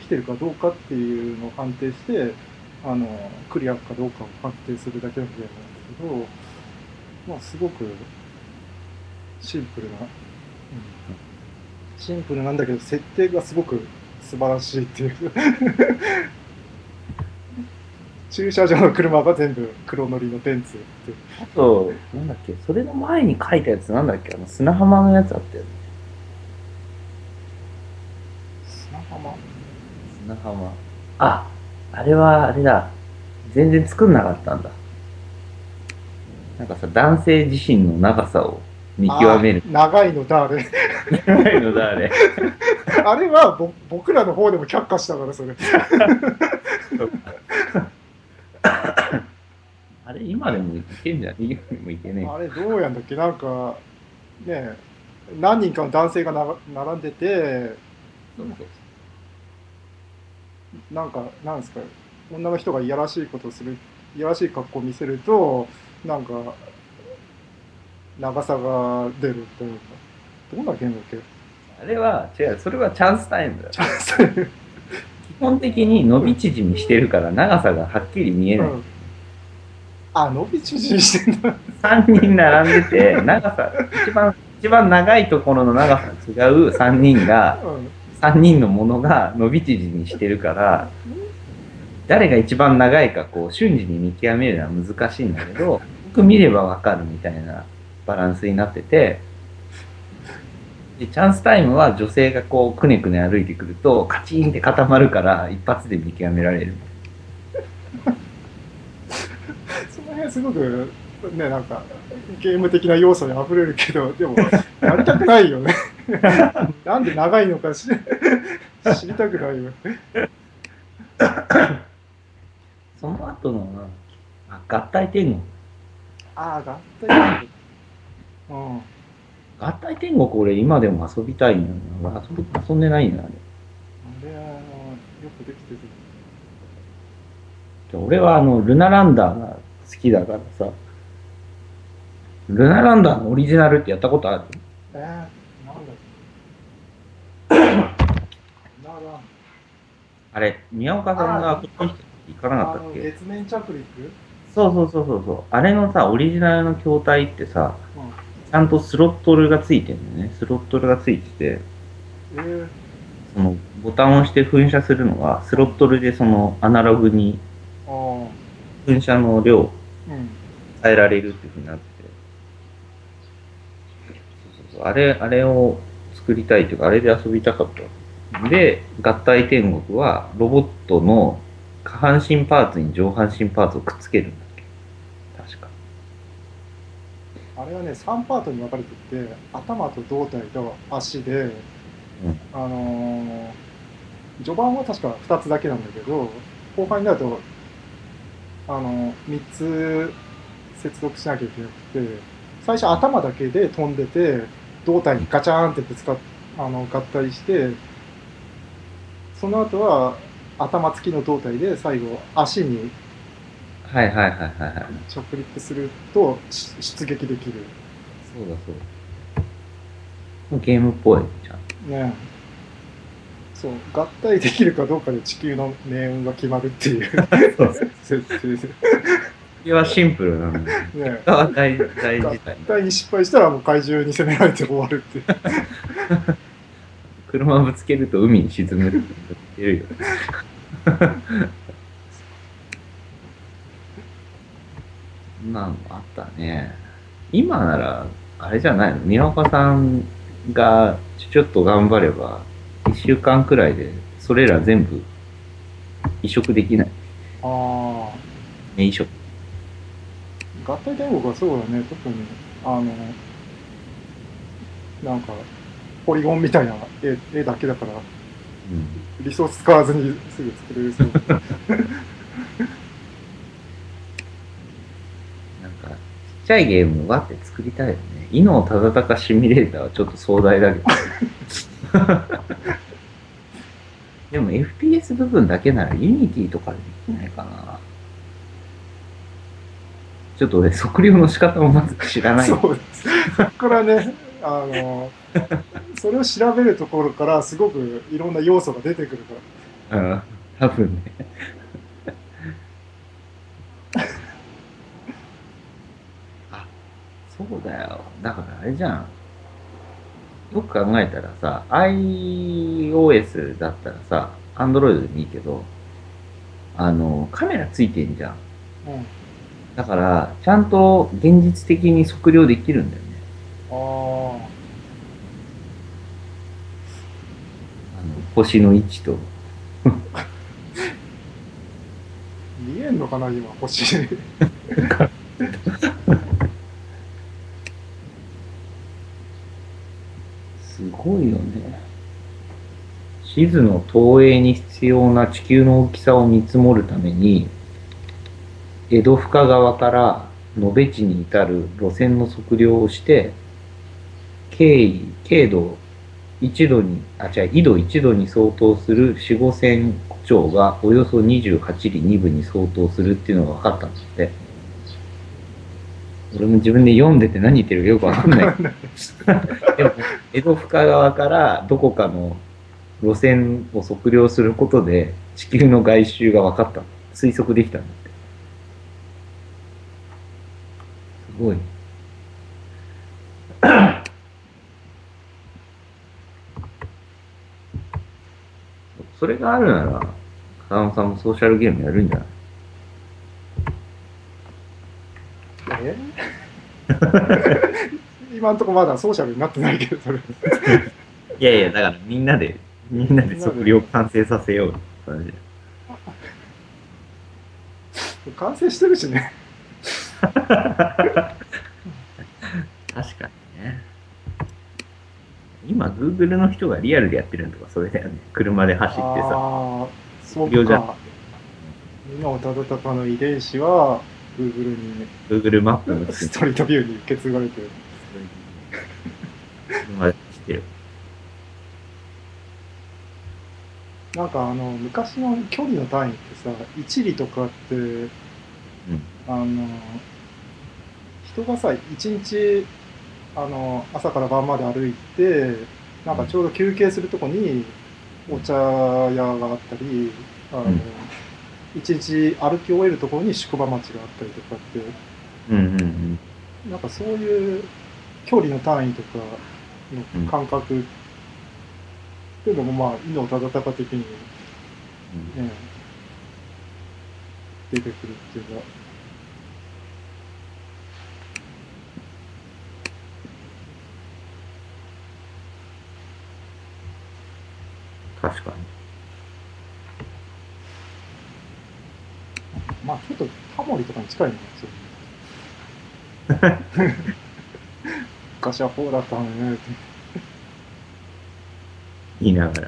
きてるかどうかっていうのを判定して、クリアかどうかを判定するだけのゲームなんですけど、まあ、すごくシンプルな、シンプルなんだけど、設定がすごく素晴らしいっていう駐車場の車が全部黒塗りのベンツって。 あと、なんだっけ、それの前に書いたやつなんだっけ、砂浜のやつあったよね。 砂浜。 砂浜。あ、あれはあれだ。全然作んなかったんだ。なんかさ、男性自身の長さを見極ああ、 める。 長いのだ、あれ。 長いのだ、あれ。 あれは僕らの方でも却下したから、それ。 そうか。あれ、今でもいけんじゃん。今でもいけねあれ、どうやんだっけ、なんか、ね、何人かの男性が並んでて、 そうそう。 なんか、なんですか、女の人がいやらしいことをする、いやらしい格好を見せると、なんか、長さが出るというか、どんなゲームだっけ。 あれは、違う、それはチャンスタイムだ。 チャンスタイム。 基本的に伸うん。 び縮みしてるから長さがはっきり見えない。 うん。あ、伸び縮みしてんだ。 3人並んでて、長さ、一番長いところの長さが違う3人が、 うん。 3人のものが伸び縮みしてるから、誰が一番長いかこう瞬時に見極めるのは難しいんだけど、よく見ればわかるみたいなバランスになってて、で、チャンスタイムは女性がこうくねくね歩いてくると、カチンって固まるから一発で見極められる。 その辺すごく、ね、なんか、ゲーム的な要素に溢れるけど、でも、やりたくないよね。なんで長いのか知りたくないよ。 その後の、合体天国。 ああ、合体天国。うん。あ合体天国俺今でも遊びたいんだよな。遊んでないんだね。 れは、よくできてる。 俺はルナランダーが好きだからさ、ルナランダーのオリジナルってやったことある？ なんだなら、 あれ、宮岡さんあがこっちに行かなかったっけ？ 月面着陸。 そうそうそうそうそう。あれのさ、オリジナルの筐体ってさ、 うん。 ちゃんとスロットルがついてるんだよね。スロットルがついてて、 えー、 そのボタンを押して噴射するのが、スロットルでそのアナログにうん。ああ、 噴射の量をうん。 変えられるっていうふうになってて、そうそうそう、あれを作りたいというか、あれで遊びたかった。で、合体天国はロボットの下半身パーツに上半身パーツをくっつけるんだっけ、確か。 あれはね、3パートに分かれてて、頭と胴体と足で、 うん。 あの序盤は確か2つだけなんだけど、後半になると、3つ接続しなきゃいけなくて、最初頭だけで飛んでて、胴体にガチャーンってぶつかっ合体して、その後は頭付きの胴体で最後足にはいはいはいはいはい。 着陸すると出撃できる。 そうだそうだ。ゲームっぽいじゃん。 ね。そう、合体できるかどうかで地球の命運が決まるっていうそうそう。 設定で。 れはシンプルなのに、結ね。 果は大合事態。 体に失敗したらもう怪獣に攻められて終わるっていう。 車ぶつけると海に沈むって言ってるよ。そんなのあったね。今なら、あれじゃないの、宮岡さんがちょっと頑張れば、一週間くらいで、それら全部移植できない？ ああ、 ね、移植。 合体天国はそうだね。特に、あの、なんか、ポリゴンみたいな絵だけだから、 うん。 リソース使わずにすぐ作れるそうで。 なんか、ちっちゃいゲームわって作りたいよね。伊能忠敬シミュレーターはちょっと壮大だけど。でも FPS 部分だけならユニティとかでできないかな。ちょっと俺測量の仕方をまず知らない。 そうです。そこからね、あの、それを調べるところからすごくいろんな要素が出てくるから。 うん、多分ね。あ、そうだよ。だからあれじゃん。よく考えたらさ、iOS だったらさ、Android でもいいけど、カメラついてんじゃん。 うん。 だから、ちゃんと現実的に測量できるんだよね。 ああ、 星の位置と。 見えんのかな、今、星。 すごいよね。地図の投影に必要な地球の大きさを見積もるために、江戸深川から野辺地に至る路線の測量をして、経度1度に、緯度1度に相当する4、5千兆がおよそ28里2分に相当するっていうのが分かったんだって。俺も自分で読んでて何言ってるかよく分かんない。でも、江戸深川からどこかの路線を測量することで地球の外周が分かった。推測できたんだって。すごい。それがあるなら、風間さんもソーシャルゲームやるんじゃない？ え今んとこまだソーシャルになってないけど、それ。 いやいや、だからみんなでみんなで測量完成させよう。 完成してるしね。 確かにね。今、Google の人がリアルでやってるのとかそれだよね。車で走ってさ。 ああ、そ測量じゃん。 っか。今をたどたかの遺伝子は Google に Google マップのストリートビューに受け継がれてる。 車で走ってる。 なんか昔の距離の単位ってさ、1里とかって、 うん。 あの、人がさ、1日、朝から晩まで歩いて、なんかちょうど休憩するとこにお茶屋があったり、あの、 うん。 一日歩き終えるところに宿場町があったりとかって、 うんうんうんなんかそういう距離の単位とかうん。 の感覚っていうのも、まあ、伊能忠敬的にね、出てくるっていうか、 確かに。 まあ、ちょっとタモリとかに近いのかもしれない。昔はこうだったのねって。 言いながら。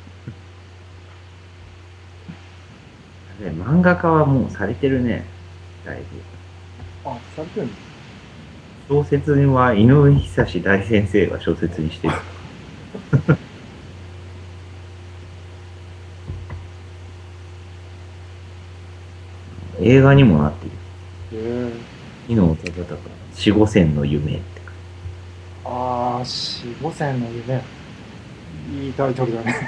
漫画家はもうされてるね。だいぶ。 あ、されてるんだ。 小説には井上久志大先生が小説にしてる。映画にもなってる。 へえ。 伊能忠敬、四五千の夢って。 ああ、四五千の夢。いいタイトルだね。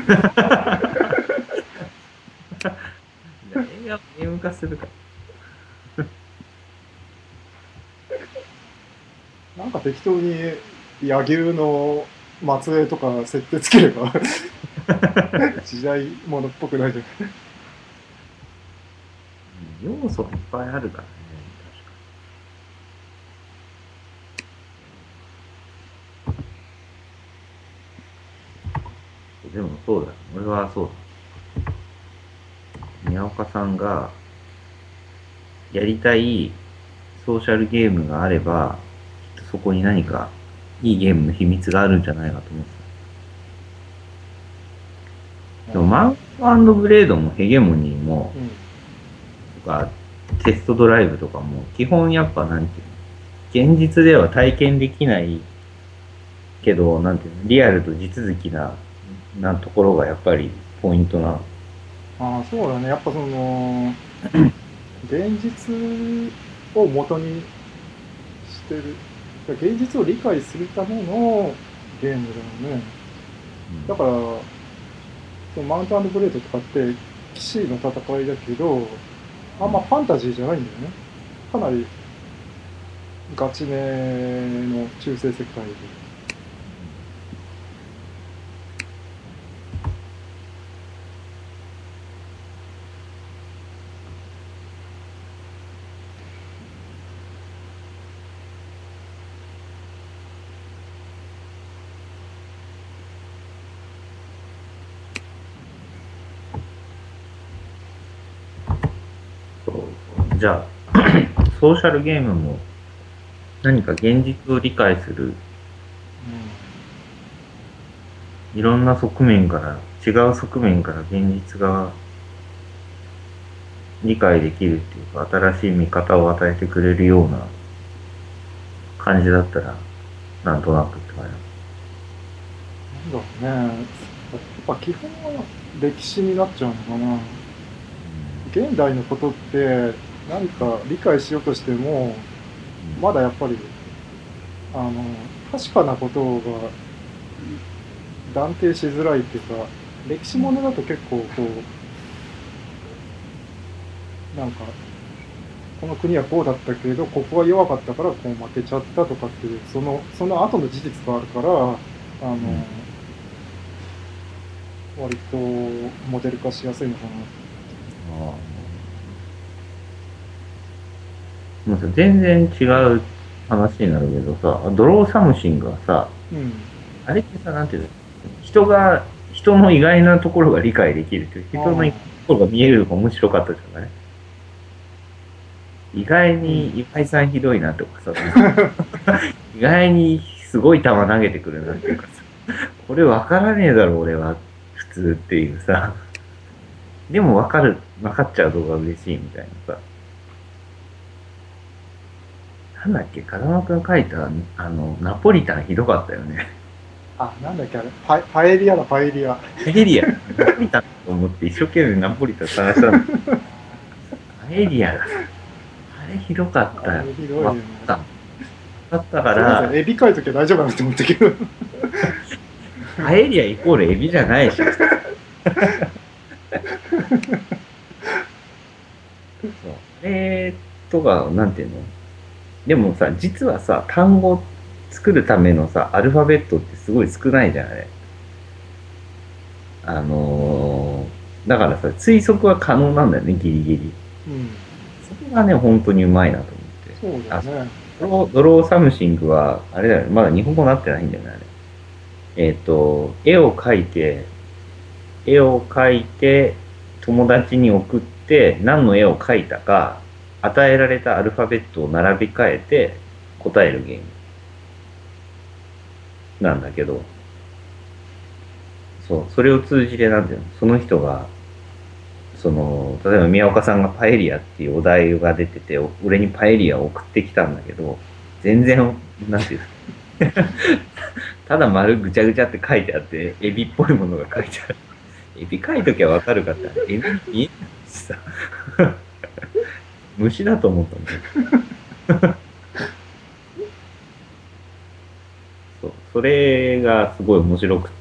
映画をゲーム化するか。 なんか適当に柳生の末裔とか設定つければ時代物っぽくないじゃん。 要素がいっぱいあるからね。確かに。でもそうだ。俺はそうだ。宮岡さんがやりたいソーシャルゲームがあれば、きっとそこに何かいいゲームの秘密があるんじゃないかと思ってた。でも、マウンブレードもヘゲモニーも、 うん。 とか、テストドライブとかも、基本やっぱなんていうの、現実では体験できないけど、なんていうの、リアルと地続きなところがやっぱりポイントなの。 ああ、そうだね。やっぱその、現実を元にしてる。現実を理解するためのゲームだよね。だから、 マウントブレードとかって騎士の戦いだけど、あんまファンタジーじゃないんだよね。かなりガチめの中世世界で。 そうじゃあ、ソーシャルゲームも何か現実を理解する、いろんな側面から、違う側面から現実が理解できるっていうか、新しい見方を与えてくれるような感じだったら、なんとなくって感じ。 なんだろうね。やっぱ基本は歴史になっちゃうのかな。現代のことって何か理解しようとしても、まだやっぱりあの確かなことが断定しづらいっていうか、歴史ものだと結構こうなんかこの国はこうだったけどここが弱かったからこう負けちゃったとかっていうその後の事実があるから割とモデル化しやすいのかな。 もうさ全然違う話になるけどさ、ドローサムシングはさ、あれってさ、なんていうの、人の意外なところが理解できるっていう、人の意外なところが見えるのが面白かったじゃない。意外に岩井さんひどいなとかさ、意外にすごい球投げてくるなっていうかさ、これ分からねえだろ俺は普通っていうさ、でも分かっちゃう動画嬉しいみたいなさ。なんだっけ、風間くん書いた、ナポリタンひどかったよね。 なんだっけあれ、パエリアだ、パエリア。 パエリア、ナポリタンと思って一生懸命ナポリタン探したの。パエリアだ。あれひどかったよ。 ひどいよね。 だったから。 エビ書いときは大丈夫だなって思ったけど。 パエリアイコールエビじゃないし。そう。とか、なんていうの？でもさ、実はさ、単語作るためのさ、アルファベットってすごい少ないじゃん、あれ。だからさ、推測は可能なんだよね、ギリギリ。それがね、本当にうまいなと思って。そうだね。ドローサムシングは、あれだよね、まだ日本語になってないんだよね、あれ。絵を描いて、友達に送って、何の絵を描いたか、与えられたアルファベットを並び替えて答えるゲームなんだけど、そう、それを通じてなんていうの、その人が、例えば宮岡さんがパエリアっていうお題が出てて、俺にパエリアを送ってきたんだけど、全然、なんていうの、ただ丸ぐちゃぐちゃって書いてあって、エビっぽいものが書いてある。エビ書いときゃわかるかって、エビに見えないしさ。虫だと思ったんだよ。そう、それがすごい面白くって、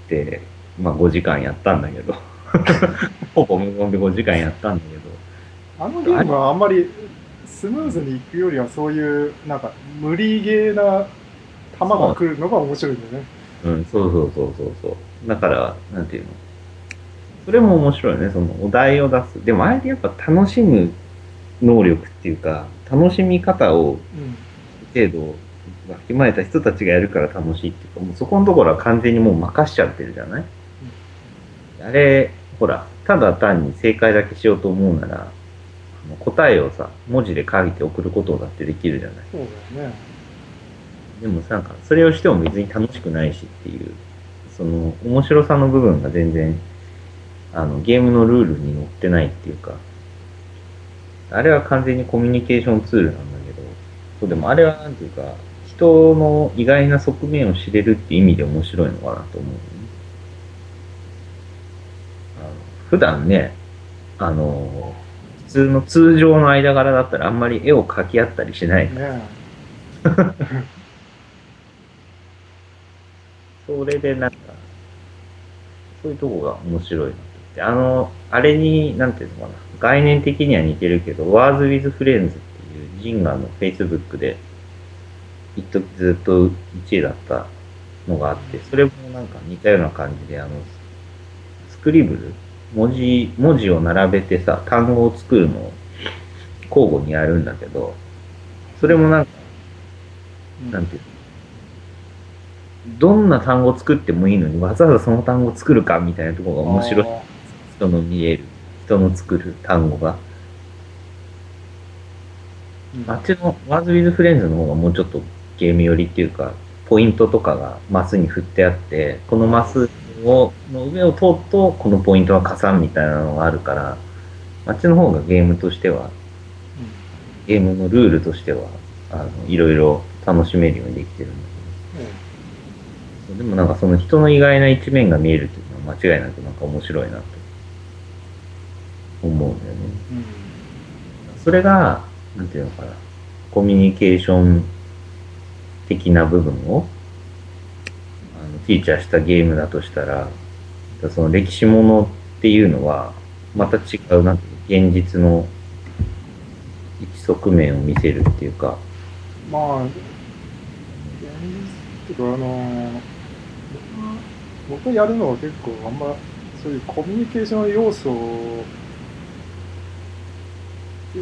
まあ5時間やったんだけど。ほぼ無言で5時間やったんだけど。 あのゲームはあんまりスムーズにいくよりはそういうなんか無理ゲーな球が来るのが面白いんだよね。 そう。だから、なんていうの。それも面白いね、そのお題を出す。でもあれでやっぱ楽しむ能力っていうか、楽しみ方を、ある程度、わきまえた人たちがやるから楽しいっていうか、もうそこのところは完全にもう任しちゃってるじゃない、あれ、ほら、ただ単に正解だけしようと思うなら、答えをさ、文字で書いて送ることだってできるじゃない。 そうだよね。 でもなんか、それをしても別に楽しくないしっていう、その、面白さの部分が全然、ゲームのルールに載ってないっていうか、あれは完全にコミュニケーションツールなんだけど、そうでもあれはなんていうか、人の意外な側面を知れるって意味で面白いのかなと思う、ね。普段ね、通常の間柄だったらあんまり絵を描き合ったりしない。ねそれでなんか、そういうとこが面白いなと。 であれに、なんていうのかな、概念的には似てるけど、Wars with Friends っていうジンガの Facebook で一時ずっと1位だったのがあって、それもなんか似たような感じで、スクリブル、文字を並べてさ、単語を作るのを交互にやるんだけど、それもなんか、なんていうの、どんな単語を作ってもいいのに、わざわざその単語を作るかみたいなところが面白い。 あ人の見える、人の作る単語が。あっちのワーズウィズフレンズの方がもうちょっとゲーム寄りっていうか、ポイントとかがマスに振ってあって、このマスの上を通ると、このポイントが加算みたいなのがあるから、あっちの方がゲームとしては、ゲームのルールとしては、いろいろ楽しめるようにできてるんだけど、でもなんかその人の意外な一面が見えるっていうのは間違いなくなんか面白いなと思うんだよね。それが、なんていうのかな、コミュニケーション的な部分をフィーチャーしたゲームだとしたら、その歴史ものっていうのは、また違う、なんていうの、現実の一側面を見せるっていうか、 まあ、現実っていうか、僕がやるのは結構あんま、そういうコミュニケーション要素って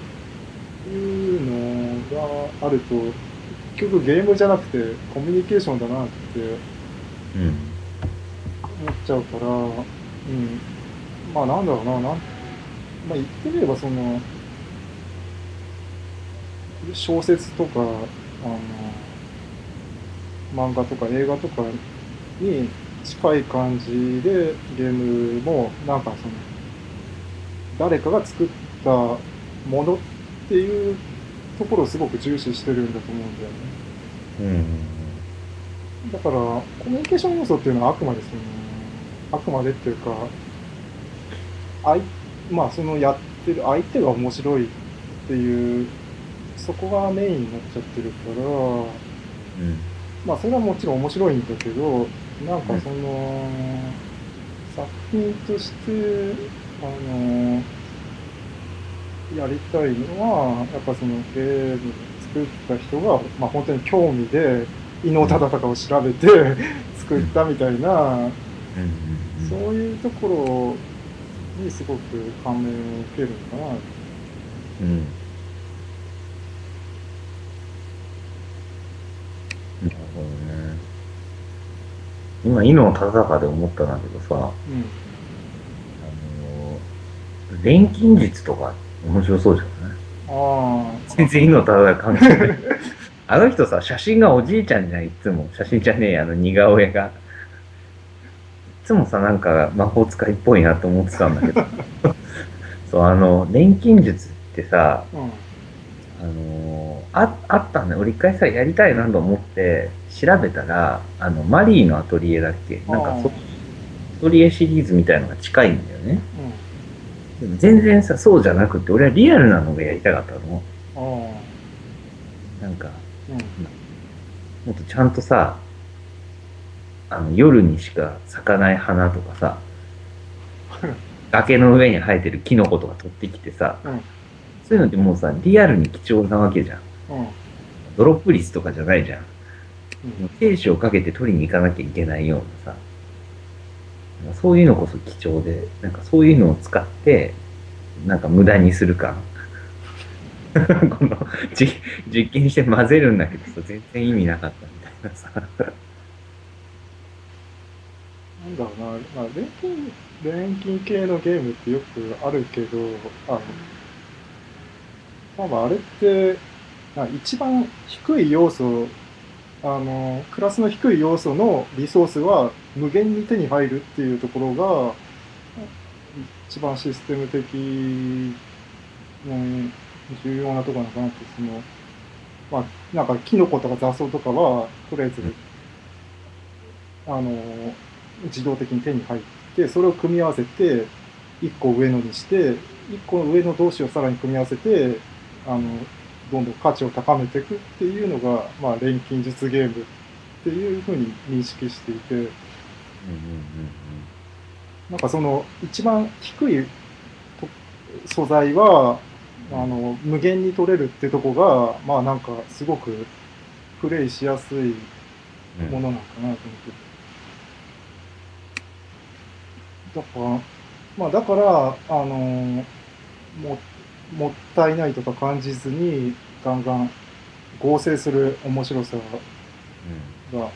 いうのがあると、結局ゲームじゃなくてコミュニケーションだなってうん、 思っちゃうから、まあなんだろうな、まあ言ってみればその、小説とか、漫画とか映画とかに近い感じでゲームもなんかその誰かが作ったものっていうところをすごく重視してるんだと思うんだよね。 うん、 だからコミュニケーション要素っていうのはあくまでそのあくまでっていうかあいまあそのやってる相手が面白いっていうそこがメインになっちゃってるからうん、 まあそれはもちろん面白いんだけどなんかうん、 その作品としてあのやりたいのはやっぱそのゲーム作った人が、まあ、本当に興味で伊能忠敬を調べて作ったみたいなうん、 そういうところにすごく感銘を受けるのかな。 うん。なるほどね。今、伊能忠敬で思ったんだけどさ、 うん。 錬金術とか面白そうじゃない？ あ全然伊能忠敬関係ない。あの人さ、写真がおじいちゃんじゃん、いつも。写真じゃねえや、似顔絵が。いつもさ、なんか魔法使いっぽいなと思ってたんだけど。そう、錬金術ってさ、 あ、うん。 あったんだよ。俺一回さ、やりたいなと思って、調べたら、マリーのアトリエだっけあなんか、 あ、 アトリエシリーズみたいのが近いんだよね。 うん。 でも全然さ、そうじゃなくて、俺はリアルなのがやりたかったの。 ああ、 なんか、 うん。 もっとちゃんとさ、夜にしか咲かない花とかさ、崖の上に生えてるキノコとか取ってきてさ、 うん。 そういうのってもうさ、リアルに貴重なわけじゃん。 うん。 ドロップ率とかじゃないじゃん。 うん。 もう生死をかけて取りに行かなきゃいけないようなさ、そういうのこそ貴重で、なんかそういうのを使って、なんか無駄にする感。この実験して混ぜるんだけどさ、全然意味なかったみたいなさ。 なんだろうな、まあ、錬金系のゲームってよくあるけど、あの、多分あれって、一番低い要素、クラスの低い要素のリソースは無限に手に入るっていうところが、一番システム的、重要なところなのかなって、その、まあ、なんかキノコとか雑草とかは、とりあえず、あの、自動的に手に入って、それを組み合わせて、1個上のにして、1個上の同士をさらに組み合わせて、あの、どんどん価値を高めていくっていうのが、まあ、錬金術ゲームっていうふうに認識していて、 うんうんなんかその一番低い素材は無限に取れるってとこがまあなんかすごくプレイしやすいものなんかなと思ってて、だからまあだからももったいないとか感じずにガンガン合成する面白さがあるかなと。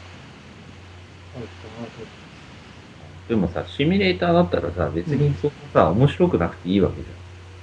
でもさ、シミュレーターだったらさ、別にそんなさ、面白くなくていいわけじゃん。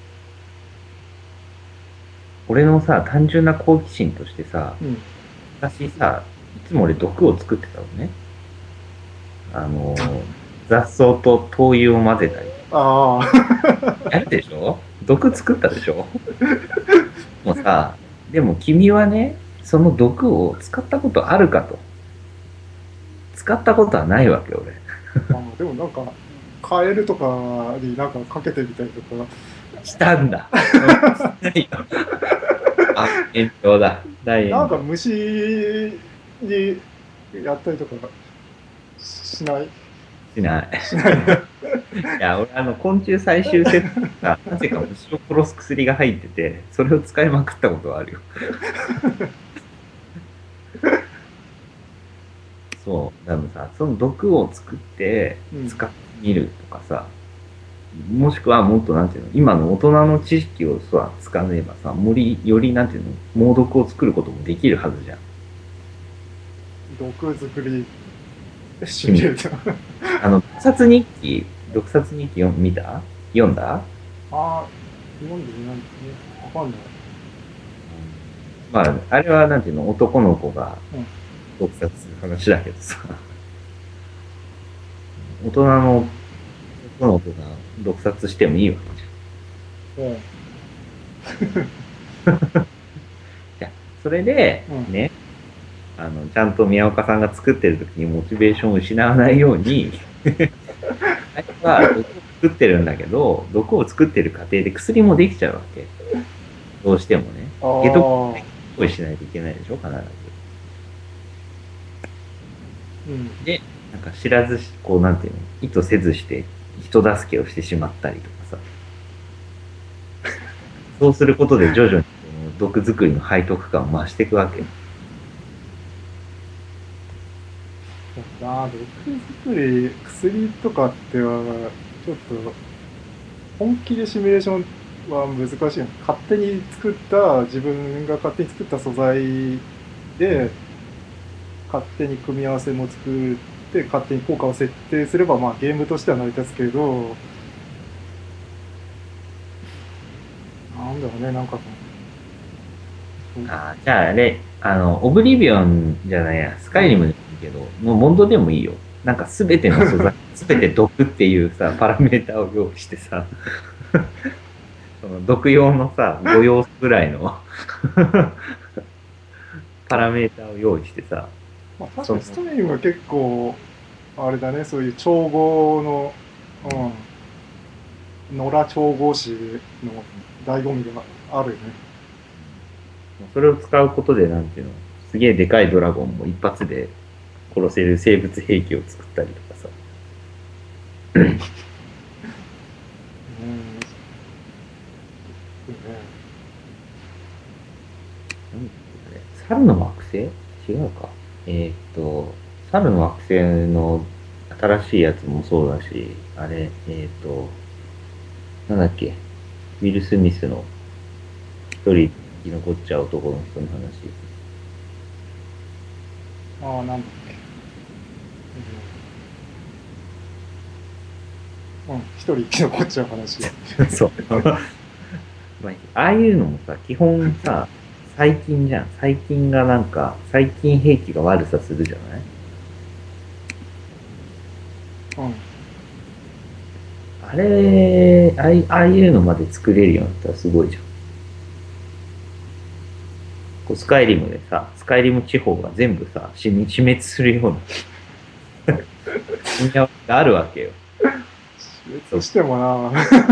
俺のさ、単純な好奇心としてさ、 うん、 昔さ、いつも俺毒を作ってたのね。あのー、雑草と灯油を混ぜたり。 ああやるでしょ？毒作ったでしょ？もうさ、でも君はね、その毒を使ったことあるかと。使ったことはないわけ、俺。 でもなんかカエルとかになんかかけてみたりとかしたんだ。ないよ。あ、炎上だ。大炎上。 なんか虫にやったりとかしないしない。 しないね。 いや、俺昆虫採集セットが、なぜか虫を殺す薬が入ってて、それを使いまくったことはあるよ。そう。でもさ、その毒を作ってうん使ってみるとかさ、もしくはもっとなんていうの、今の大人の知識をさ、使えばさ、よりなんていうの、猛毒を作ることもできるはずじゃん。 毒作りシミュレーター毒殺日記読んだ？ ああ読んでみないね、わかんない。 まあ、あれはなんていうの、男の子がうん毒殺する話だけどさ、大人の男の子が毒殺してもいいわけじゃん。 うんじゃあそれで、 うんね、ちゃんと宮岡さんが作ってる時にモチベーションを失わないように、あれは毒を作ってるんだけど、毒を作ってる過程で薬もできちゃうわけ。どうしてもね。 あ解毒あ行為しないといけないでしょ、必ず。 うんで、なんか知らずし、こう、なんていうの、意図せずして人助けをしてしまったりとかさ。そうすることで徐々にこの毒作りの背徳感を増していくわけ。 毒作り薬とかってはちょっと本気でシミュレーションは難しいよね。自分が勝手に作った素材で勝手に組み合わせも作って勝手に効果を設定すればまあゲームとしては成り立つけど、なんだろうね、なんかじゃああれ、オブリビオンじゃないや、スカイリムでもいいけど、もうモンドでもいいよ。なんかすべての素材、すべて毒っていうさ、パラメータを用意してさ、その毒用のさ、5要素ぐらいのパラメータを用意してさ、 まあ、確かにストリームは結構あれだね、そういう調合の、野良調合師の醍醐味があるよね。 それを使うことで、なんていうの、すげえでかいドラゴンも一発で殺せる生物兵器を作ったりとかさ。猿の惑星違うか。猿の惑星の新しいやつもそうだし、あれ、なんだっけ、ウィル・スミスの一人生き残っちゃう男の人の話。 ああ、なんだっけ。一人生き残っちゃう話。 そう。まあ、ああいうのもさ、基本さ、最近じゃん。最近がなんか、最近兵器が悪さするじゃない？あれ、ああいうのまで作れるようになったらすごいじゃん。こうスカイリムでさ、スカイリム地方が全部さ、死滅するようなみんながあるわけよ。 死滅してもな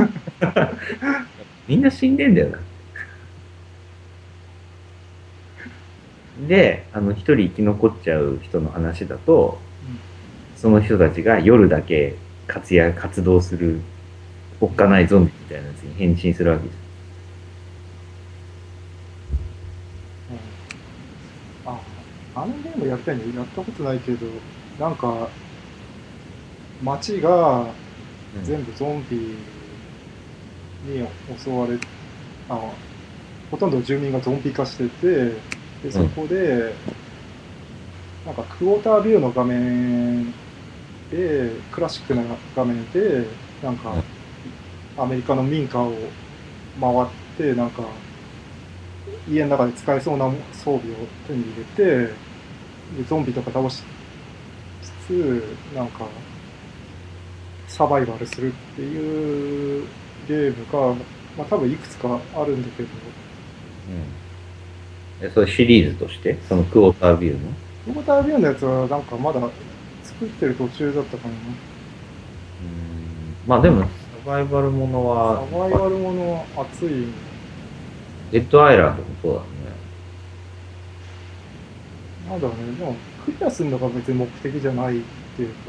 みんな死んでんだよな。で、一人生き残っちゃう人の話だと、その人たちが夜だけ活動する、おっかないゾンビみたいなやつに変身するわけです。 うん、あのゲームやったのやったことないけど、なんか街が全部ゾンビに襲われ、あほとんど住民がゾンビ化してて、でそこで、なんかクォータービューの画面で、クラシックな画面で、なんかアメリカの民家を回って、なんか家の中で使えそうな装備を手に入れて、でゾンビとか倒しつつ、なんかサバイバルするっていうゲームが、まあ、多分いくつかあるんだけど、 うん。それシリーズとして、そのクォータービューの。 クォータービューのやつはなんかまだ作ってる途中だったかな。 まあでも、サバイバルものサは、 バイバルもの熱い。 デッドアイランドもそうだね。 なんだろうね、でもクリアするのが別に目的じゃないっていうか、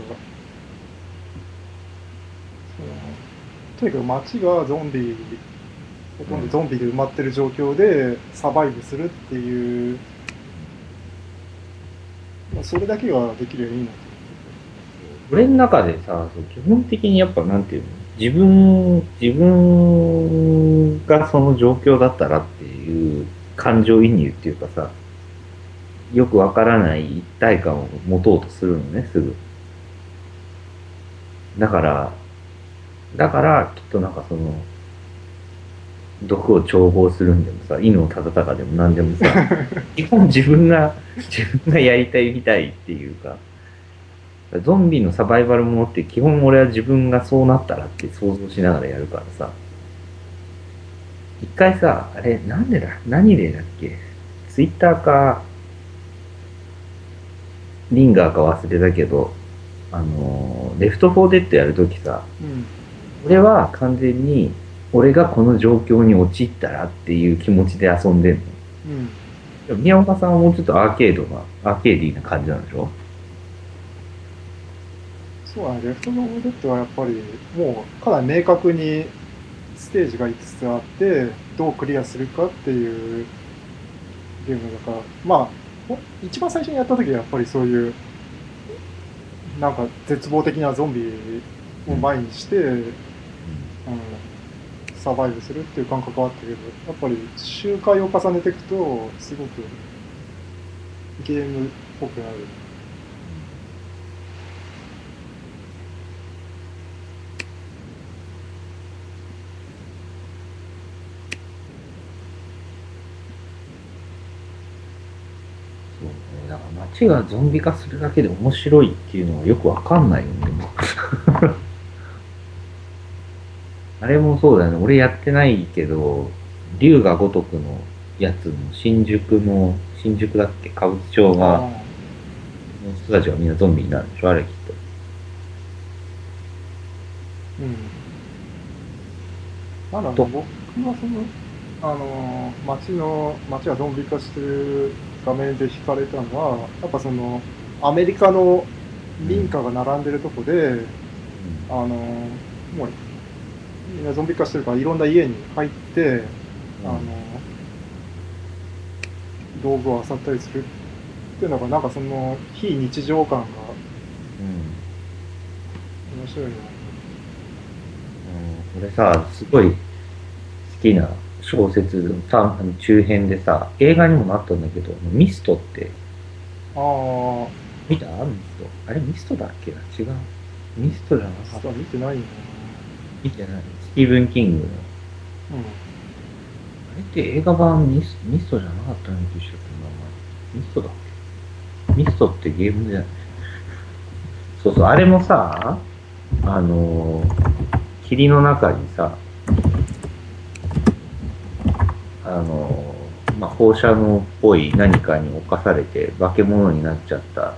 そのとにかく街がゾンビ、ほとんどゾンビで埋まってる状況でサバイブするっていう、まあ、それだけができるようにいいなと俺の中でさ、基本的にやっぱなんていうの、自分がその状況だったらっていう感情移入っていうかさ、よくわからない一体感を持とうとするのね、すぐ。だから、きっとなんかその、毒を調合するんでもさ、犬をたたたかでも何でもさ、基本自分がやりたいみたいっていうか、ゾンビのサバイバルものって基本俺は自分がそうなったらって想像しながらやるからさ、一回さ、あれ、何でだっけ、ツイッターか、リンガーか忘れたけど、レフトフォーデッドやるときさ、 うん。 俺は完全に、俺がこの状況に陥ったらっていう気持ちで遊んでんの。 うん。 でも宮岡さんはもうちょっとアーケーディーな感じなんでしょ？ そうだね、レフトのデッドはやっぱりもうかなり明確にステージが5つあって、どうクリアするかっていうゲームだから、まあ、一番最初にやった時はやっぱりそういう、なんか絶望的なゾンビを前にして、サバイブするっていう感覚はあったけど、やっぱり周回を重ねていくと、すごくゲームっぽくなる。 そうね。だから街がゾンビ化するだけで面白いっていうのはよくわかんないよね。あれもそうだよね。俺やってないけど、龍が如くのやつも新宿だっけ、歌舞伎町が、のああ、 人たちがみんなゾンビになるんでしょあれきっと。 うん。なんだろうと、 ね、僕はその、街がゾンビ化してる画面で惹かれたのは、やっぱその、アメリカのうん。 民家が並んでるとこで、もうみんなゾンビ化してるからいろんな家に入って、 うん。 あの、 うん。 道具を漁ったりするっていうのが、なんかその、非日常感がうん。 面白いな。 俺さ、すごい好きな小説、中編でさ、映画にもなったんだけど、ミストってああ、 見た？ミスト。あれミストだっけな、違う。ミストじゃなかった。 実は見てないんだ見てない。スティーブン・キングの。 な。うん。 あれって映画版ミストじゃなかったような気がしたけど、名前。ミストだっけ？ミストってゲームじゃない？そうそう、あれもさ、霧の中にさ、まあ、放射能っぽい何かに侵されて化け物になっちゃった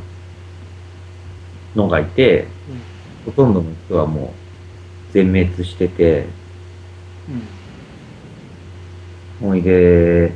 のがいて、 うん。 ほとんどの人はもう全滅してて、 うん。 ほいで、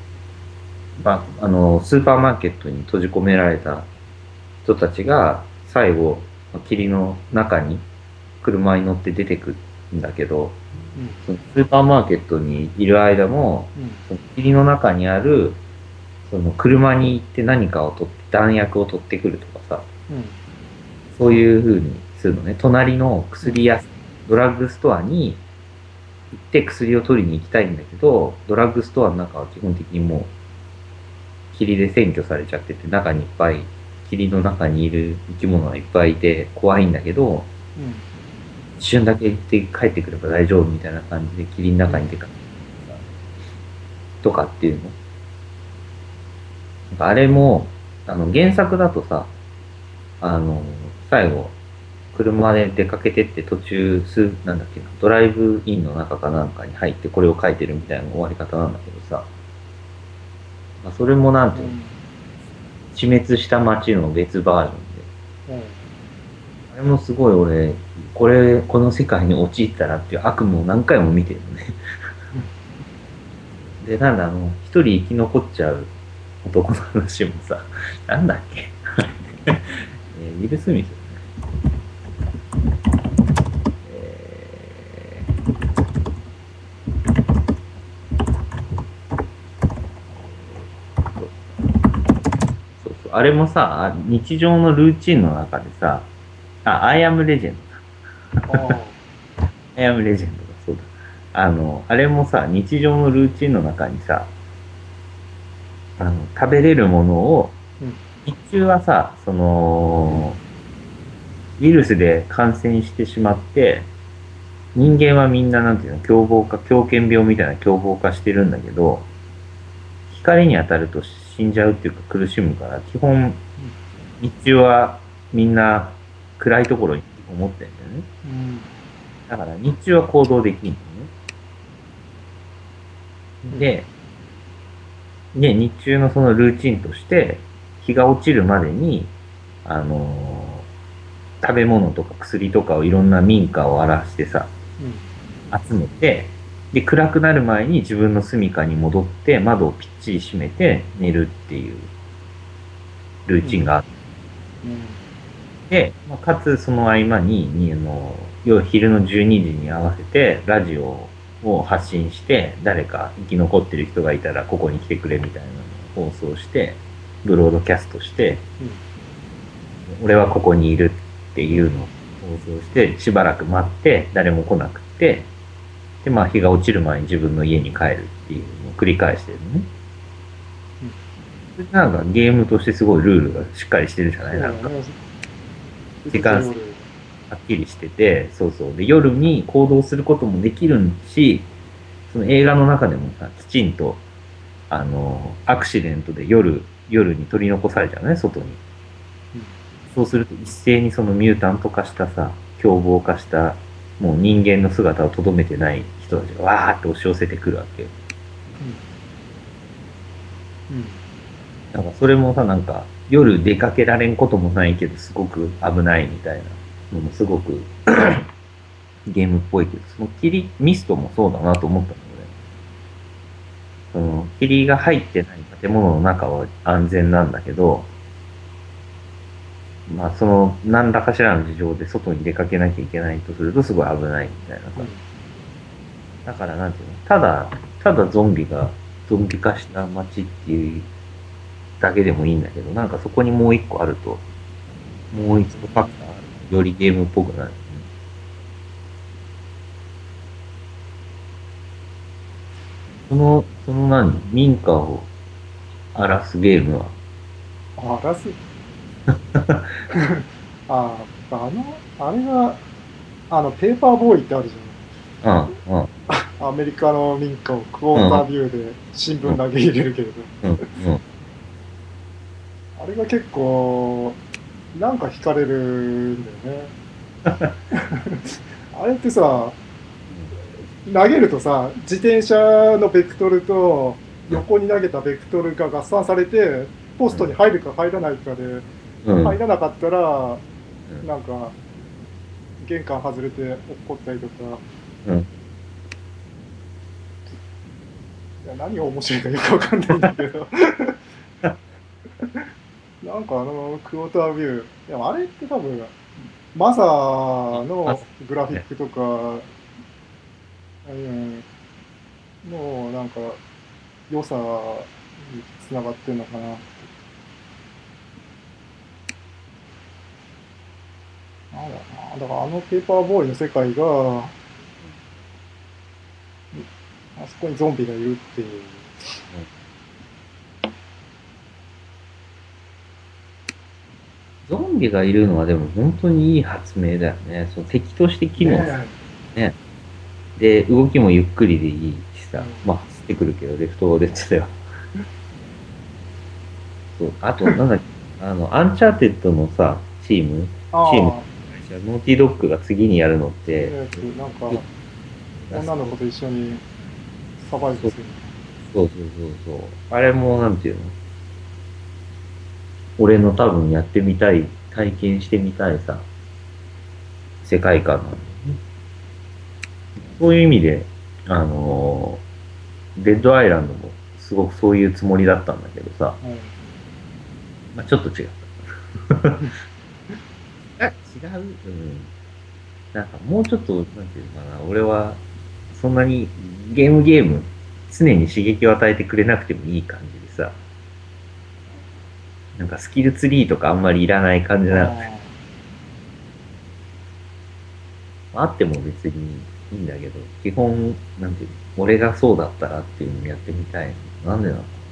スーパーマーケットに閉じ込められた人たちが最後、霧の中に車に乗って出てくんだけど、そのスーパーマーケットにいる間も、その霧の中にある、その車に行って何かを取って、弾薬を取ってくるとかさ、そういう風にするのね。隣の薬屋、ドラッグストアに行って薬を取りに行きたいんだけど、ドラッグストアの中は基本的にもう霧で占拠されちゃってて、中にいっぱい、霧の中にいる生き物がいっぱいいて怖いんだけど、一瞬だけ行って帰ってくれば大丈夫みたいな感じで霧の中に出かけてとかっていうの。なんかあれも、原作だとさ、最後、車で出かけてって途中、なんだっけな、ドライブインの中かなんかに入ってこれを書いてるみたいな終わり方なんだけどさ、まあ、それもなんていうの、死滅した街の別バージョンで、あれもすごい俺、この世界に陥ったらっていう悪夢を何回も見てるのね。で、なんだ、一人生き残っちゃう男の話もさ、なんだっけウィル・スミス。そうそう。あれもさ、日常のルーチンの中でさ、アイアムレジェンドだ。アイアムレジェンドだ、そうだ。あれもさ、日常のルーチンの中にさ、食べれるものを、日中はさ、ウイルスで感染してしまって、人間はみんななんていうの、狂犬病みたいな凶暴化してるんだけど、光に当たると死んじゃうっていうか苦しむから、基本、日中はみんな暗いところに思ってんだよね。だから日中は行動できんのね。で、日中のそのルーチンとして、日が落ちるまでに、食べ物とか薬とかをいろんな民家を荒らしてさ、集めて、で、暗くなる前に自分の住処に戻って窓をぴっちり閉めて寝るっていうルーチンがあって、で、かつその合間に、昼の12時に合わせてラジオを発信して、誰か生き残ってる人がいたらここに来てくれみたいなのを放送して、ブロードキャストして、俺はここにいるっていうのを放送して、しばらく待って、誰も来なくて、で、日が落ちる前に自分の家に帰るっていうのを繰り返してるのね。なんかゲームとしてすごいルールがしっかりしてるじゃない、なんか。時間はっきりしてて、そうそう。で、夜に行動することもできるし、その映画の中でもさ、きちんと、アクシデントで夜に取り残されちゃうね、外に。そうすると一斉にそのミュータント化したさ、凶暴化した、もう人間の姿をとどめてない人たちがわーって押し寄せてくるわけよ。なんかそれもさ、なんか夜出かけられんこともないけど、すごく危ないみたいなのもすごくゲームっぽいけど、そのミストもそうだなと思ったので、その霧が入ってない建物の中は安全なんだけど、その何らかしらの事情で外に出かけなきゃいけないとするとすごい危ないみたいなさ。だからなんていうの、ただゾンビ化した街っていうだけでもいいんだけど、なんかそこにもう一個あると、もう一度ファクターある。よりゲームっぽくなる、ね。民家を荒らすゲームは。 荒らすあれが、ペーパーボーイってあるじゃん。アメリカの民家をクォータービューで新聞投げ入れるけれど。あれが結構、なんか惹かれるんだよね。あれってさ、投げるとさ、自転車のベクトルと横に投げたベクトルが合算されて、ポストに入るか入らないかで、入らなかったら、なんか、玄関外れて落っこったりとか、いや何が面白いかよくわかんないんだけどなんかクォータービュー、いや、あれって多分、マザーあ、 のグラフィッね。 クとか、うん、の、なんか、良さにつながってるのかな。なんだろうな。だからペーパーボーイの世界が、あそこにゾンビがいるっていう。 うん。ゾンビがいるのはでも本当にいい発明だよね。その敵として機能するねね。で、動きもゆっくりでいいしえ。うさ。 ん。 まあ、走ってくるけど、レフトレッドでは。そう。あと、なんだっけ、アンチャーテッドのさ、チーム、 ああ、 会社ノーティードッグが次にやるのって、 次のやつ、なんか、 ラスト、 女の子と一緒にサバイブそうする。 そうそうそうそう。あれも、なんていうの、俺の多分やってみたい、体験してみたいさ、世界観なんだよね。そういう意味で、デッドアイランドもすごくそういうつもりだったんだけどさ、 うん。 まあ、ちょっと違った。違う、うん。なんかもうちょっと、なんていうのかな、俺は、そんなにゲーム、常に刺激を与えてくれなくてもいい感じでさ、なんかスキルツリーとかあんまりいらない感じなの。 ああっても別にいいんだけど、基本、なんていうの、俺がそうだったらっていうのをやってみたいの。なんでなんだろうね。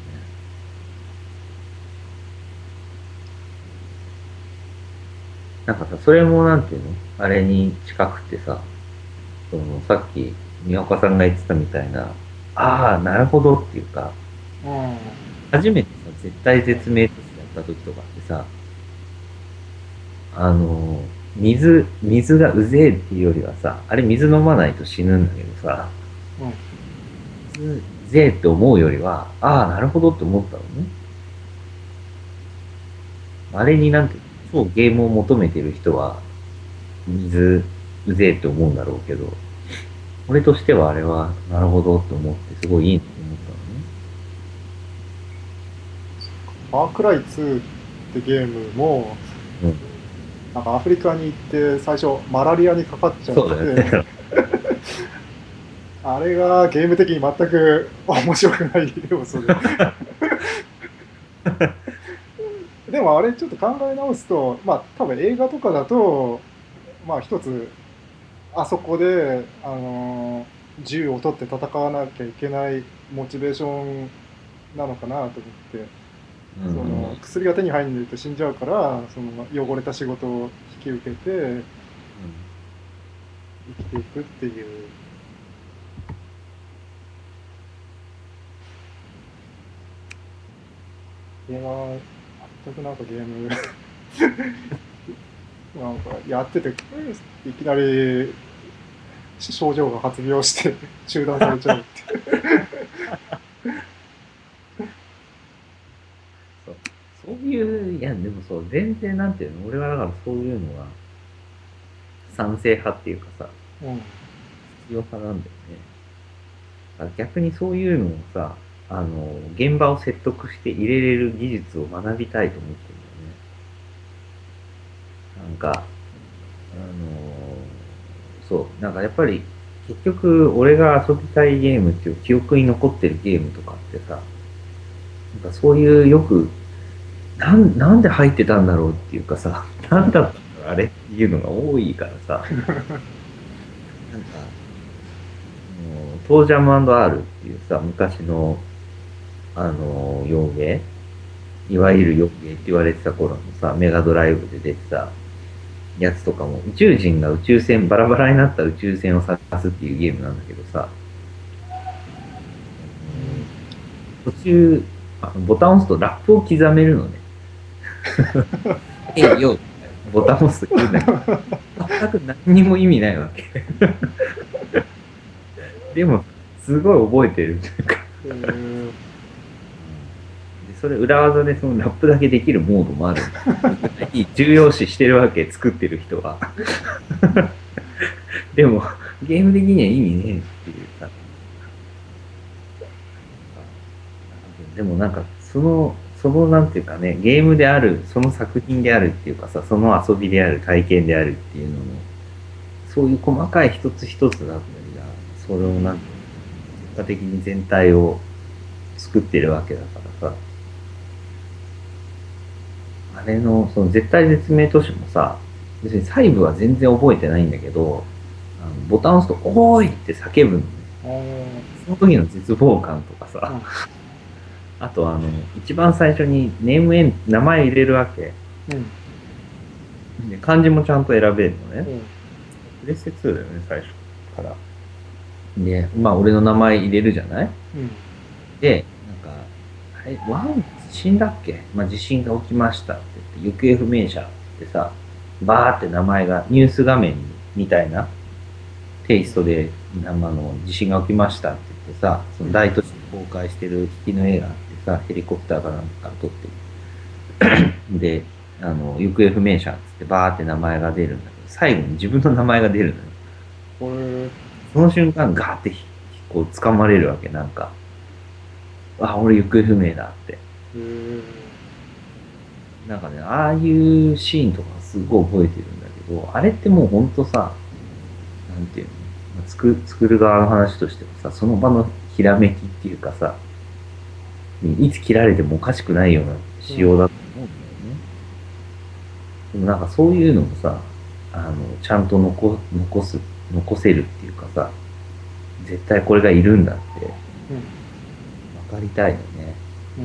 なんかさ、それもなんていうの、あれに近くてさ、さっき宮岡さんが言ってたみたいな、ああ、なるほどっていうか、 あ、うん。 初めてさ、絶対絶命テストやった時とかってさ、水がうぜえっていうよりはさ、あれ水飲まないと死ぬんだけどさ、 うん。 水うぜえって思うよりは、ああ、なるほどって思ったのね。あれになんて、超ゲームを求めてる人は、水うぜえって思うんだろうけど、俺としてはあれは、なるほどって思って、すごいいいと思ったのね。 ファークライ2ってゲームも、 うん。 なんかアフリカに行って最初マラリアにかかっちゃっそうだよて、 ね。 あれがゲーム的に全く面白くない要素で。でもあれちょっと考え直すと、まあ多分映画とかだと、まあ一つ、あそこで、銃を取って戦わなきゃいけないモチベーションなのかなと思って、 うんうんうん。 薬が手に入んないと死んじゃうから、汚れた仕事を引き受けて生きていくっていう。映画、全くなんかゲームなんかやってて、いきなり症状が発病して中断されちゃうって。 そう。そういう、いや、でもそう、全然なんていうの、俺はだからそういうのは賛成派っていうかさ、 うん。 必要派なんだよね。だから逆にそういうのをさ、現場を説得して入れれる技術を学びたいと思ってるんだよね。なんか、そう、なんかやっぱり、結局、俺が遊びたいゲームっていう記憶に残ってるゲームとかってさ、なんかそういうよく、なんで入ってたんだろうっていうかさ、なんだったんだろうあれっていうのが多いからさ、なんか、トージャム &R っていうさ、昔の、洋芸、いわゆる洋芸って言われてた頃のさ、メガドライブで出てたやつとかも、宇宙人が宇宙船、バラバラになった宇宙船を探すっていうゲームなんだけどさ、途中、ボタンを押すとラップを刻めるのね。えいよ、ボタンを押すと言うんだけど、全く何にも意味ないわけ。でも、すごい覚えてる。 えー、 で、それ裏技でそのラップだけできるモードもあるんだ。重要視してるわけ、作ってる人は。でも、ゲーム的には意味ねえっていうさ。でもなんか、 そのなんていうかね、ゲームである、その作品であるっていうかさ、その遊びである、体験であるっていうのの、そういう細かい一つ一つだったりが、それをなんていうか、結果的に全体を作ってるわけだからさ、あれの、その絶対絶命都市もさ、別に細部は全然覚えてないんだけど、ボタンを押すと、おーいって叫ぶのね。 あーその時の絶望感とかさ、 うんあと一番最初にネームエン、名前入れるわけ。で、漢字もちゃんと選べるのね。プレステ2だよね、最初から。で、まあ俺の名前入れるじゃないで、なんか、あれ、ワン死んだっけまあ地震が起きましたって言って、行方不明者ってさ、バーって名前が、ニュース画面みたいなテイストで、地震が起きましたって言ってさ、その大都市で公開してる引きの絵があってさ、ヘリコプターかなんかから撮ってる。で、行方不明者っつってバーって名前が出るんだけど、最後に自分の名前が出るのよ。 これ、 その瞬間、ガーってこう掴まれるわけ、なんか。あ、俺行方不明だって。なんかね、ああいうシーンとかすごい覚えてるんだけど、あれってもうほんとさ、なんていうの、作る側の話としてもさ、その場のひらめきっていうかさ、いつ切られてもおかしくないような仕様だと思うんだよね。でもなんかそういうのもさ、ちゃんと残せるっていうかさ、絶対これがいるんだって分かりたいよね。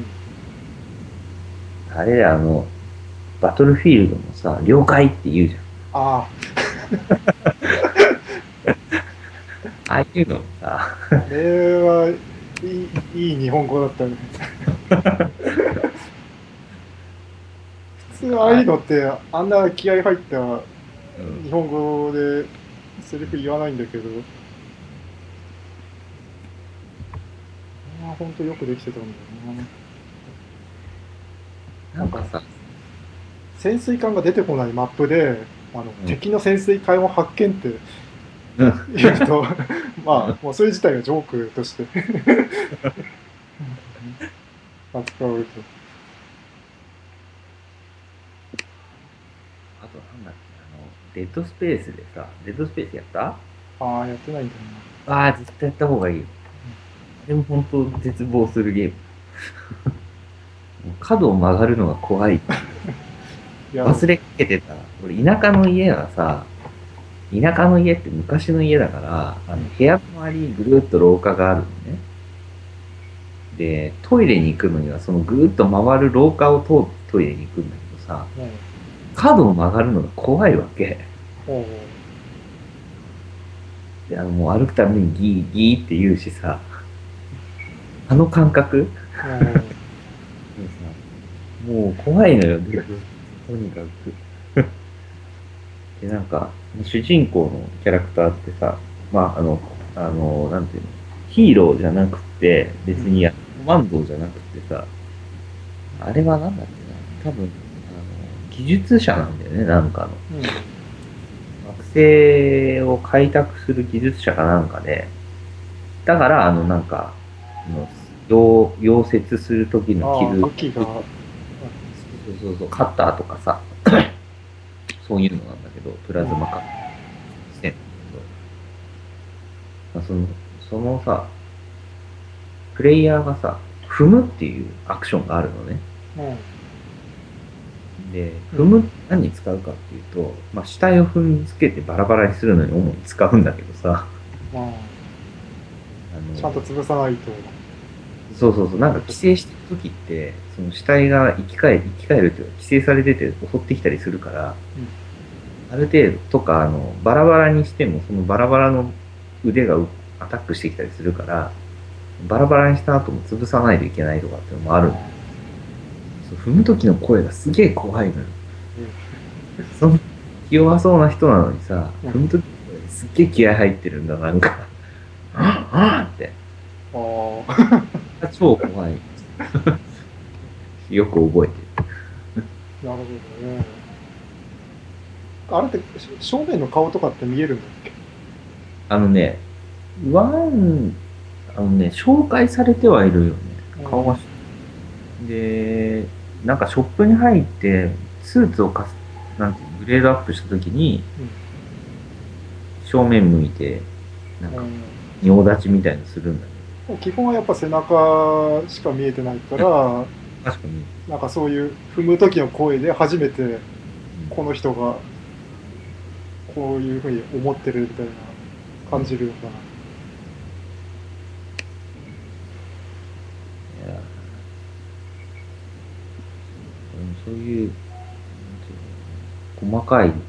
あれバトルフィールドもさ、了解って言うじゃん。 あああいうのもさ、 あ、あれはいい日本語だったね。普通ああいうのってあんな気合入った日本語でセリフ言わないんだけど、ああ、ほんとよくできてたんだよな。 なんかさ、 潜水艦が出てこないマップで、敵の潜水艦を発見ってうん、 言うと、まあ、もうそれ自体がジョークとして扱われて。 あとなんだっけ、デッドスペースでさ、デッドスペースやった？ ああ、やってないんだああ、絶対やった方がいいよ。でも本当絶望するゲーム。もう角を曲がるのが怖い。 な。いや、 忘れかけてた。俺、田舎の家がさ、田舎の家って昔の家だから、部屋の周りにぐるっと廊下があるのね。で、トイレに行くのには、そのぐるっと回る廊下を通ってトイレに行くんだけどさ、角を曲がるのが怖いわけ。で、もう歩くためにギーギーって言うしさ、あの感覚もう怖いのよ、とにかく。で、なんか、主人公のキャラクターってさ、まあ、なんていうの、ヒーローじゃなくて、別にコマンドじゃなくてさ、あれはなんだっけな、多分、技術者なんだよね、なんかの。惑星を開拓する技術者かなんかで、だから、なんか、溶接する時の傷、 武器が、 そう、カッターとかさ、そういうのなんだけど、プラズマカッターしてんだけど、そのさ、プレイヤーがさ、踏むっていうアクションがあるのね。で、踏む何に使うかっていうと、まあ、死体を踏んづけてバラバラにするのに主に使うんだけどさ、 ちゃんと潰さないと。 そう、なんか寄生してる時って、その死体が生き返るっていうか、寄生されてて襲ってきたりするから、ある程度とか、バラバラにしても、そのバラバラの腕がアタックしてきたりするから、バラバラにした後も潰さないといけないとかっていうのもあるんだよ。踏む時の声がすげえ怖いのよ。その気弱そうな人なのにさ、踏む時の声すっげえ気合入ってるんだ、なんか。って。超怖い。よく覚えてる。 なるほどね。あれって正面の顔とかって見えるんだっけ？ あのね、ワン、紹介されてはいるよね。顔が、 で、なんかショップに入って、スーツをなんていうのグレードアップした時に、正面向いて、なんか、 うん。 仁王立ちみたいのするんだ基本はやっぱ背中しか見えてないかけど、 ら、 確かに。 なんかそういう踏む時の声で初めてうん。 この人がこういうふうに思ってるみたいな感うん。 じるのかな。 いや、そういう、なんていうの、細かい、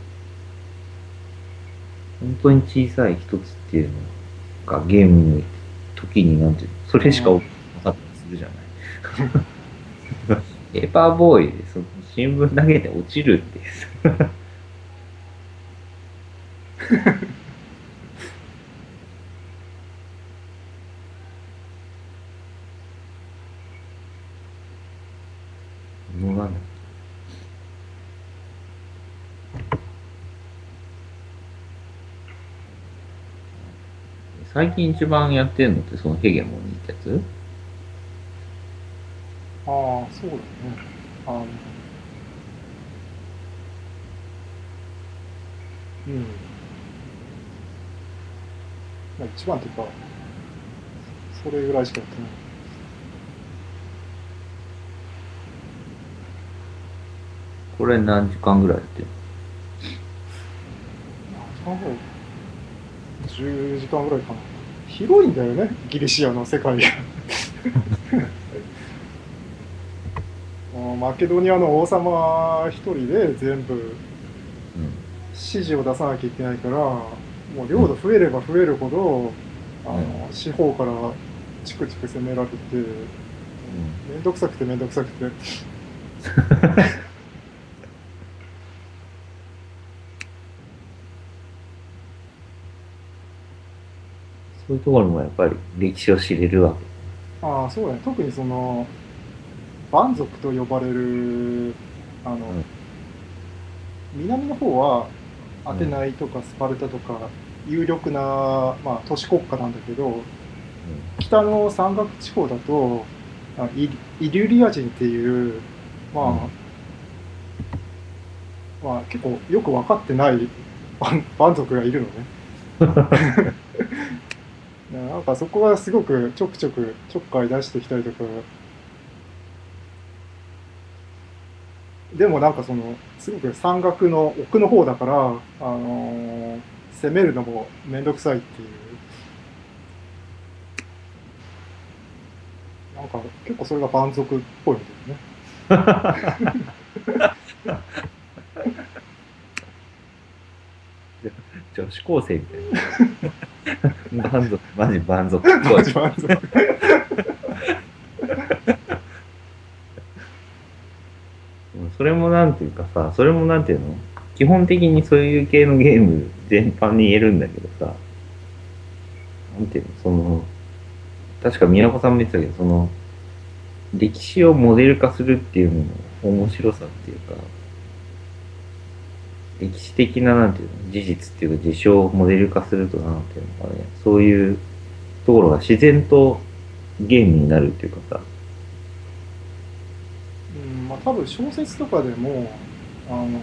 本当に小さい一つっていうのがゲームの時になんていうの、それしか起きなかったりするじゃない。ペーパーボーイでその新聞投げて落ちるってのなんだ。最近一番やってるのってそのヘゲモニーってやつ。 ああ、そうだね。あの、うん。まあ、一番っていうか、それぐらいしかやってない。 これ何時間ぐらいやってる何時間ぐらい？ 10 時間ぐらいかな。広いんだよね、ギリシアの世界が。マケドニアの王様一人で全部の？うん。 指示を出さなきゃいけないから、もううん。 領土増えれば増えるほど、 うん。 四方からチクチク攻められて、 うん。 めんどくさくてめんどくさくて。 そういうところもやっぱり歴史を知れるわけ。 ああ、そうだね。特にその、蛮族と呼ばれる、あの、 うん。 南の方はアうん。 テナイとかスパルタとか有力な、まあ、都市国家なんだけど、北の山岳地方だとイリュリア人っていう、 うん。 ままあ、結構よく分かってない蛮族がいるのね。なんかそこがすごくちょくちょくちょっかい出してきたりとか、でもなんかそのすごく山岳の奥の方だから、攻めるのもめんどくさいっていう、なんか結構それが蛮族っぽいんだよね。 女子高生みたいな。蛮族、マジ蛮族っぽい。 マジ蛮族。 それもなんていうかさ、それもなんていうの、基本的にそういう系のゲーム全般に言えるんだけどさ、なんていうの、確か宮子さんも言ってたけど、歴史をモデル化するっていうのの面白さっていうか、歴史的ななんていうの、事実っていうか事象をモデル化するとなんていうのかね、そういうところが自然とゲームになるっていうかさ、 うん、まあ多分小説とかでも、あの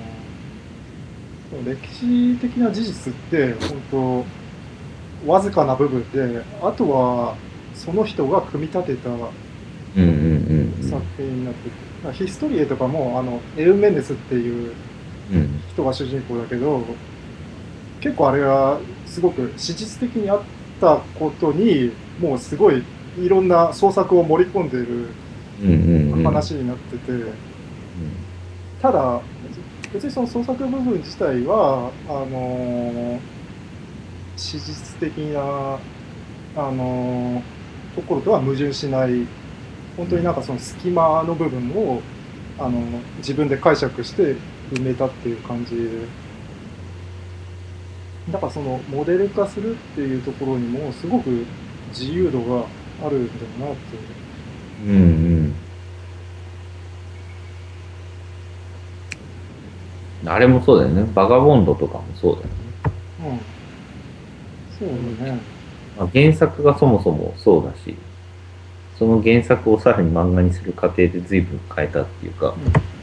歴史的な事実って本当わずかな部分で、あとはその人が組み立てたうんうんうん作品になってて、ヒストリエとかもエウメネスっていううん。うん。 人が主人公だけど、結構あれはすごく史実的にあったことにもうすごいいろんな創作を盛り込んでいるうんうんうん。 話になってて、ただ別にその創作部分自体は史実的なところとは矛盾しない、本うん。 当になんかその隙間の部分を自分で解釈して埋めたっていう感じで、だからそのモデル化するっていうところにもすごく自由度があるんだよなって。 うんうんうん。あれもそうだよね。バガボンドとかもそうだよね。 うん、そうだね。 まあ、原作がそもそもそうだし、 その原作をさらに漫画にする過程で随分変えたっていうか、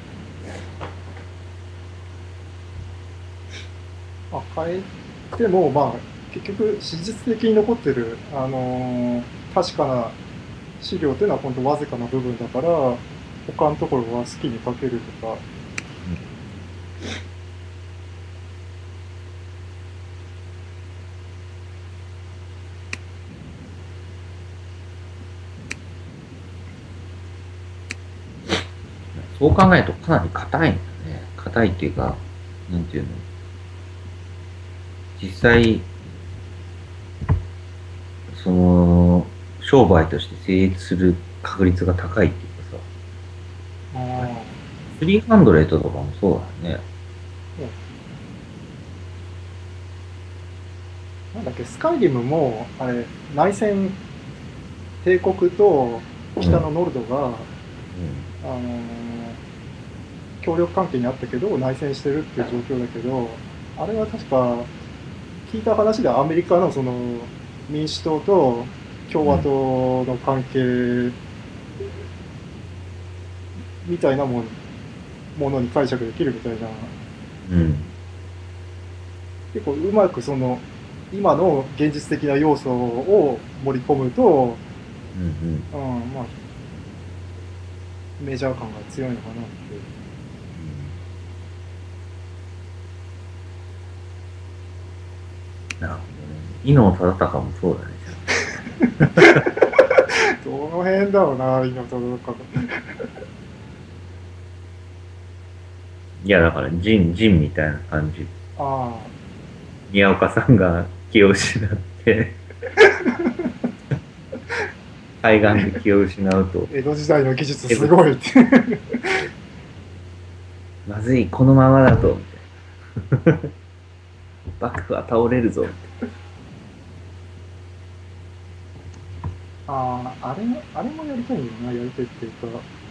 まあ、変えても、まあ、結局史実的に残ってる、確かな資料っていうのは本当わずかな部分だから、他のところは好きに書けるとか。 そう考えるとかなり硬いんだね。硬いっていうか、なんていうの。実際、その、商売として成立する確率が高いっていうかさ、300とかもそうだよね。 なんだっけ、スカイリムも、あれ、内戦、帝国と北のノルドが、協力関係にあったけど、内戦してるっていう状況だけど、あれは確か、聞いた話でアメリカのその民主党と共和党の関係みたいなものに解釈できるみたいな、結構うまくその今の現実的な要素を盛り込むと、まあメジャー感が強いのかなって。 なるほどね。伊能忠敬もそうだね。 どの辺だろうな、伊能忠敬。 いや、だから、ジンみたいな感じ。 ああ。 宮岡さんが気を失って、海岸で気を失うと。 江戸時代の技術すごいって。 まずい、このままだと。幕府は倒れるぞ。 あれもやりたいんだよな、やりたいっていうか、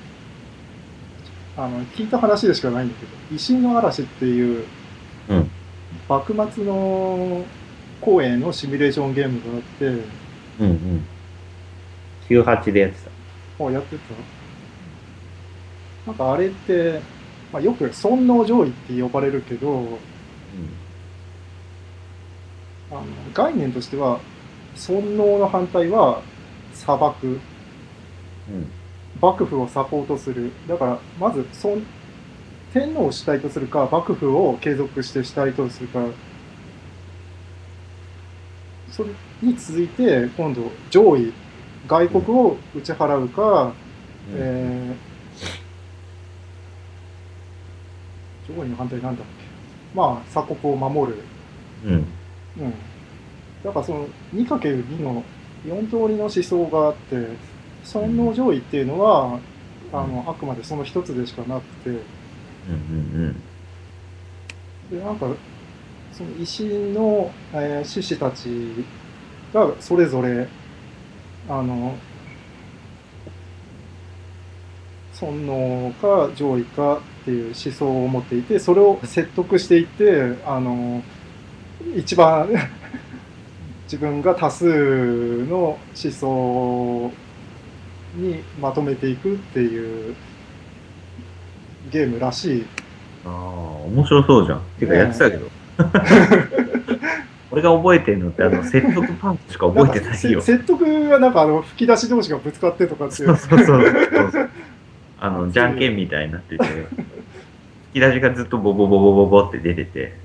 聞いた話でしかないんだけど、維新の嵐っていう、幕末の公演のシミュレーションゲームがあって、 98でやってた。やってた。なんかあれって、まあ、よく尊王攘夷って呼ばれるけど、概念としては、尊王の反対は裁く。幕府をサポートする。だから、まず天皇を主体とするか、幕府を継続して主体とするか、それに続いて、今度、攘夷、外国を打ち払うか、攘夷の反対なんだっけ。まあ、鎖国を守る。だからその 2×2 の4通りの思想があって、尊王攘夷っていうのは、あくまでその一つでしかなくて、で、なんか、その維新の、志士たちがそれぞれ、尊王か攘夷かっていう思想を持っていて、それを説得していって、一番自分が多数の思想にまとめていくっていうゲームらしい。 面白そうじゃん。てかやってたけど。俺が覚えてるのって説得パンチしか覚えてないよ。 説得はなんか吹き出し同士がぶつかってとかっていう。 じゃんけんみたいになってて、吹き出しがずっとボボボボボボって出てて、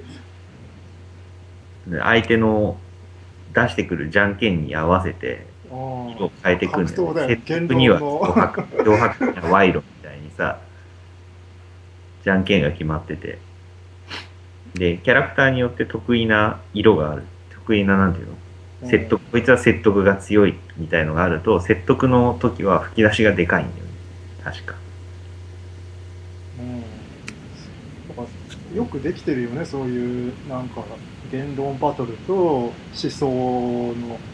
相手の出してくるじゃんけんに合わせて色を変えていくんだよね。説得には脅迫には賄賂みたいにさ、じゃんけんが決まってて、でキャラクターによって得意な色がある。得意ななんていうの、説得、こいつは説得が強いみたいのがあると、説得の時は吹き出しがでかいんだよね、確か。 よくできてるよね、そういうなんか言論バトルと思想の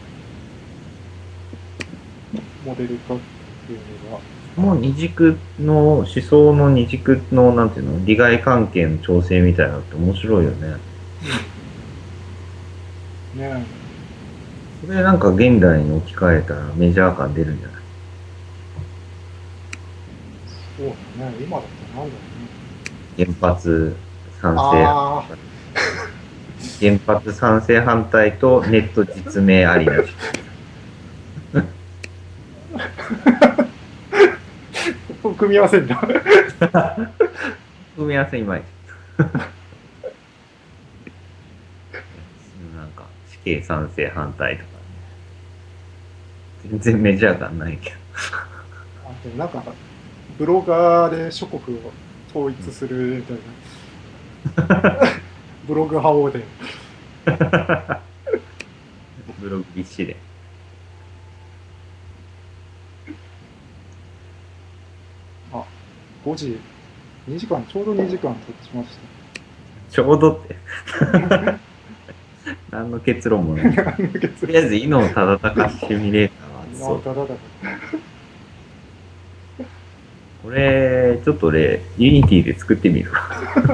モデル化っていうのが。 もう二軸の思想の二軸のなんていうの、利害関係の調整みたいなのって面白いよね。 ねえ。 それなんか現代に置き換えたらメジャー感出るんじゃない？ そうだね。今だったらなんだろ原発賛うね。 成、 あ原発賛成反対とネット実名ありなし。 あ、組み合わせんだ。 組み合わせいまいち。なんか、死刑賛成反対とか、全然メジャー感ないけど。 あ、でもなんか、ブロガーで諸国を統一するみたいな。ブログ派王で。 ブログびっしり。 あ、5時、2時間、ちょうど2時間経ちましちょうどって。何の結論もない。 た。 とりあえず、伊能忠敬シミュレーターは熱そう。 ただだかこれ、ちょっと俺、ユニティで作ってみるわ。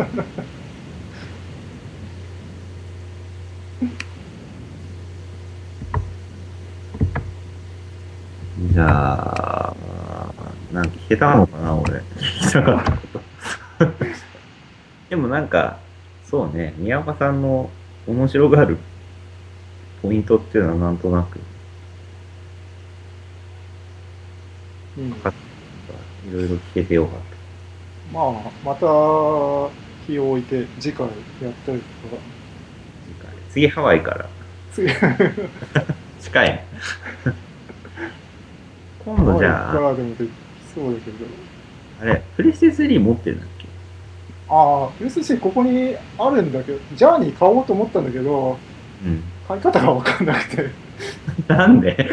じゃあ、なんか聞けたのかな、俺。聞きたかったこと。でもなんか、そうね、宮岡さんの面白がるポイントっていうのはなんとなくうん。 分かった。いろいろ聞けてよかった。 まあ、また日を置いて次回やったりとか、 次ハワイから。 次、 近いね。今度じハワイゃあ、 からでもできそうだけど、 あれ、プレステ3持ってるんだっけ？ ああ、PSC ここにあるんだけど、ジャーニー買おうと思ったんだけど、 うん。 買い方が分かんなくて、 なんで？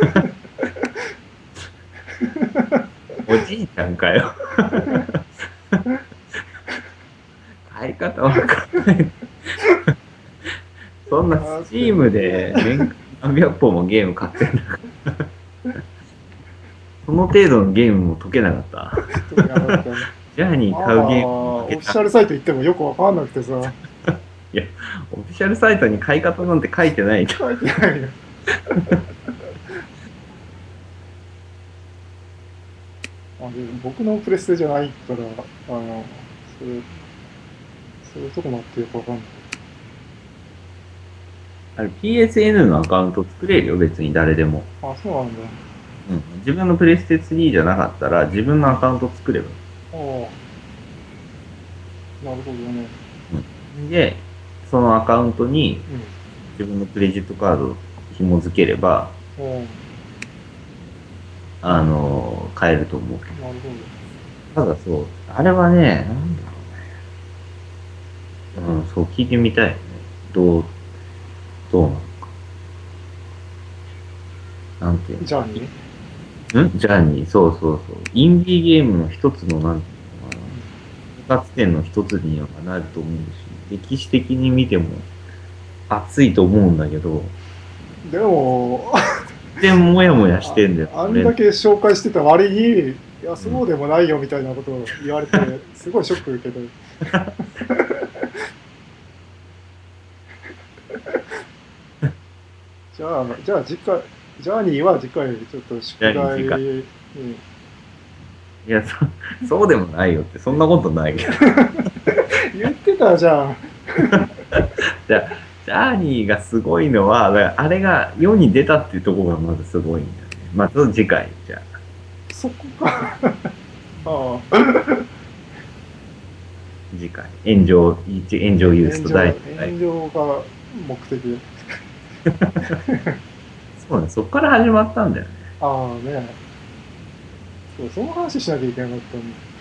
おじいちゃんかよ。買い方わかんない。そんなスチームで年間何百本もゲーム買ってんだから。その程度のゲームも解けなかった。 特になかった。 ジャーニー買うゲームもオフィ解けた。 シャルサイト行ってもよく分かんなくてさ、 いや、オフィシャルサイトに買い方なんて書いてないじゃん。 書いてないよ。で僕のプレステじゃないから、それ、そういうとこもあってよく分かんない。 あれ PSN のアカウント作れるよ、別に誰でも。 あ、そうなんだ。 うん。自分のプレステ3じゃなかったら、自分のアカウント作ればいい。 ああ、なるほどね。 うん。で、そのアカウントにうん。 自分のクレジットカードを紐付ければ、 おー、 買えると思うけなるほど。ただそう、あれはね、なんだろうね。うん、そう聞いてみたいよね。どうなのか。なんていうど。ジャーニー、 の？ジャーニー、そうそうそう。インディーゲームの一つの、なんていうのかな。生活点の一つにはなると思うし、歴史的に見ても熱いと思うんだけど、 でも、 全然モヤモヤしてんだよ、俺。 あんだけ紹介してた割に、いや、 うん。 そうでもないよみたいなことを言われて、すごいショック受けて、じゃあ次回、ジャーニーは次回、ちょっとジャ宿題ーニー時間。 に、 いや、そうでもないよって、そんなことないけど。 言ってたじゃん。 じゃあ、ジャーニーがすごいのは、だからあれが世に出たっていうところがまずすごいんだよね。まあ、ちょっと次回、じゃあ、 そこか。ああ、 次回、炎上ユースと第2回。 炎上が目的。 そうね、そこから始まったんだよね。 ああね、そう、その話しなきゃいけなかったんだ。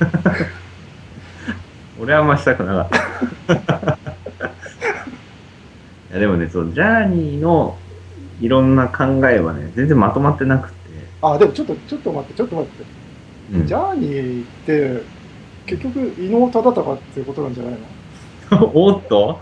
俺はあんましたくなかった。いや、でもね、そう、ジャーニーのいろんな考えはね、全然まとまってなくて、 あ、でもちょっと待って、ちょっと待って。 うん。 ジャーニーって、結局、伊能忠敬っていうことなんじゃないの？ おっと。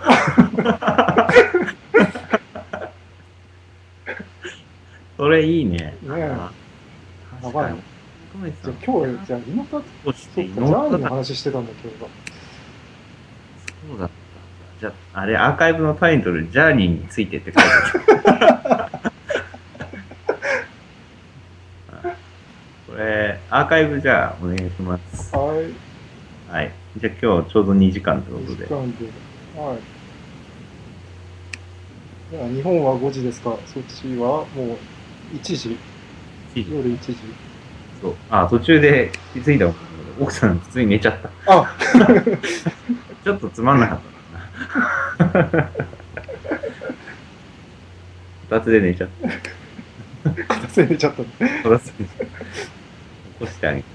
それいいね。 ねえ、 ああ、 やばい。 確かに。トメさじゃあん、 今日、じゃあ伊能忠、 として伊そっか、ジャーニーの能忠敬、 話してたんだ、今日は。 そうだったんだ。じゃあ、あれ、アーカイブのタイトル、ジャーニーについてって書いてある。これ、アアーカイブじゃあお願いします。 はい。 はい。じゃあ今日ちょうど2時間ということで。 時間で。はい。じゃあ日本は5時ですか？そっちはもう1時。 7時。 夜1時。 そう。あ、途中で気づいたんだけど、奥さん普通に寝ちゃった。 あちょっとつまんなかったな。こたつで寝ちゃった。 片付いちゃったね。 こたつで起こしてあげる。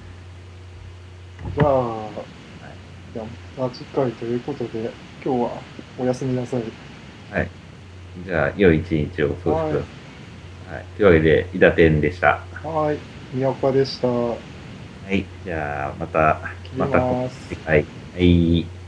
じゃあ、 はい。 じゃあまた次回ということで、今日はおやすみなさい。 はい。じゃあ、良い一日をお過ごしくだはさい。はい。というわけで、伊達天でした。 い。はい。宮岡でした。 はい。じゃあ、また、 切りまた、 ます。 次回。はい。